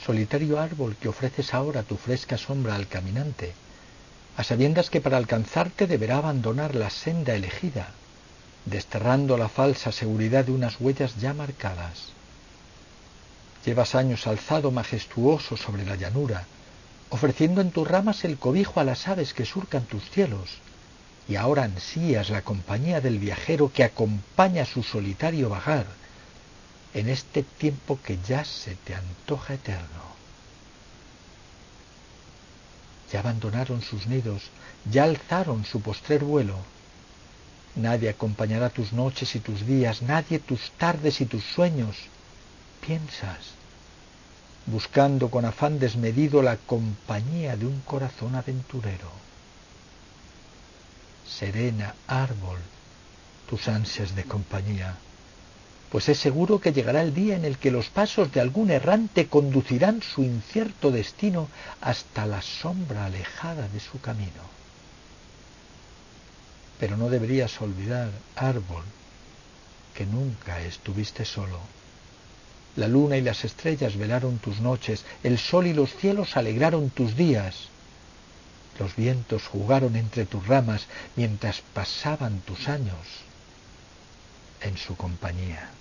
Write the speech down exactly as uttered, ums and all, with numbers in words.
solitario árbol que ofreces ahora tu fresca sombra al caminante, a sabiendas que para alcanzarte deberá abandonar la senda elegida, desterrando la falsa seguridad de unas huellas ya marcadas. Llevas años alzado majestuoso sobre la llanura, ofreciendo en tus ramas el cobijo a las aves que surcan tus cielos, y ahora ansías la compañía del viajero que acompaña su solitario vagar en este tiempo que ya se te antoja eterno. Ya abandonaron sus nidos, ya alzaron su postrer vuelo. Nadie acompañará tus noches y tus días, nadie tus tardes y tus sueños. Piensas, buscando con afán desmedido la compañía de un corazón aventurero. Serena, árbol, tus ansias de compañía, pues es seguro que llegará el día en el que los pasos de algún errante conducirán su incierto destino hasta la sombra alejada de su camino. Pero no deberías olvidar, árbol, que nunca estuviste solo. La luna y las estrellas velaron tus noches, el sol y los cielos alegraron tus días. Los vientos jugaron entre tus ramas mientras pasaban tus años en su compañía.